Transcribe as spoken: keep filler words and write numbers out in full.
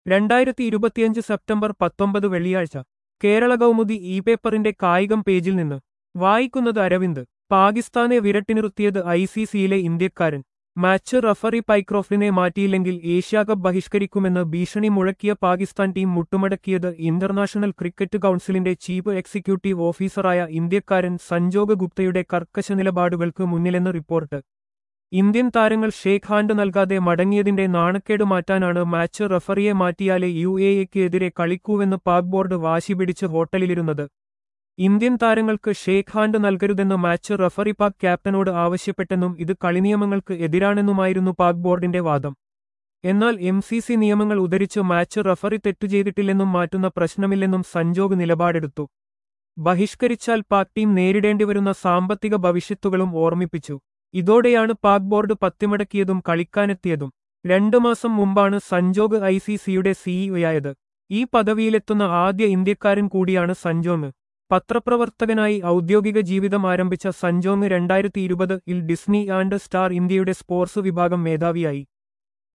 രണ്ടായിരത്തി ഇരുപത്തിയഞ്ച് സെപ്റ്റംബർ പത്തൊമ്പത് വെള്ളിയാഴ്ച കേരള കൗമുദി ഇ പേപ്പറിന്റെ കായികം പേജിൽ നിന്ന് വായിക്കുന്നത് അരവിന്ദ്. പാകിസ്ഥാനെ വിരട്ടിനിർത്തിയത് ഐ സി സിയിലെ ഇന്ത്യക്കാരൻ. മാച്ച് റഫറി പൈക്രോഫ്റ്റിനെ മാറ്റിയില്ലെങ്കിൽ ഏഷ്യാകപ്പ് ബഹിഷ്കരിക്കുമെന്ന് ഭീഷണി മുഴക്കിയ പാകിസ്ഥാൻ ടീം മുട്ടുമടക്കിയത് ഇന്റർനാഷണൽ ക്രിക്കറ്റ് കൗൺസിലിന്റെ ചീഫ് എക്സിക്യൂട്ടീവ് ഓഫീസറായ ഇന്ത്യക്കാരൻ സഞ്ജോഗ് ഗുപ്തയുടെ കർക്കശ നിലപാടുകൾക്ക് മുന്നിലെന്ന് റിപ്പോർട്ട്. ഇന്ത്യൻ താരങ്ങൾ ഷേക്ക് ഹാൻഡ് നൽകാതെ മടങ്ങിയതിന്റെ നാണക്കേട് മാറ്റാനാണ് മാച്ച് റഫറിയെ മാറ്റിയാലേ യു എ എക്ക് എതിരെ കളിക്കൂവെന്ന് പാക് ബോർഡ് വാശിപിടിച്ച് ഹോട്ടലിലിരുന്നത്. ഇന്ത്യൻ താരങ്ങൾക്ക് ഷേക്ക് ഹാൻഡ് നൽകരുതെന്ന് മാച്ച് റഫറി പാക് ക്യാപ്റ്റനോട് ആവശ്യപ്പെട്ടെന്നും ഇത് കളിനിയമങ്ങൾക്ക് എതിരാണെന്നുമായിരുന്നു പാക് ബോർഡിന്റെ വാദം. എന്നാൽ എം സി സി നിയമങ്ങൾ ഉദ്ധരിച്ച് മാച്ച് റഫറി തെറ്റുചെയ്തിട്ടില്ലെന്നും മാറ്റുന്ന പ്രശ്നമില്ലെന്നും സഞ്ജോഗ് നിലപാടെടുത്തു. ബഹിഷ്കരിച്ചാൽ പാക് ടീം നേരിടേണ്ടിവരുന്ന സാമ്പത്തിക ഭവിഷ്യത്തുകളും ഓർമ്മിപ്പിച്ചു. ഇതോടെയാണ് പാക് ബോർഡ് പത്തിമടക്കിയതും കളിക്കാനെത്തിയതും. രണ്ടു മാസം മുമ്പാണ് സഞ്ജോഗ് ഐ സി സിയുടെ സിഇഒയായത്. ഈ പദവിയിലെത്തുന്ന ആദ്യ ഇന്ത്യക്കാരൻ കൂടിയാണ് സഞ്ജോങ്. പത്രപ്രവർത്തകനായി ഔദ്യോഗിക ജീവിതം ആരംഭിച്ച സഞ്ജോങ് രണ്ടായിരത്തി ഇരുപത് ഇൽ ഡിസ്നി ആൻഡ് സ്റ്റാർ ഇന്ത്യയുടെ സ്പോർട്സ് വിഭാഗം മേധാവിയായി.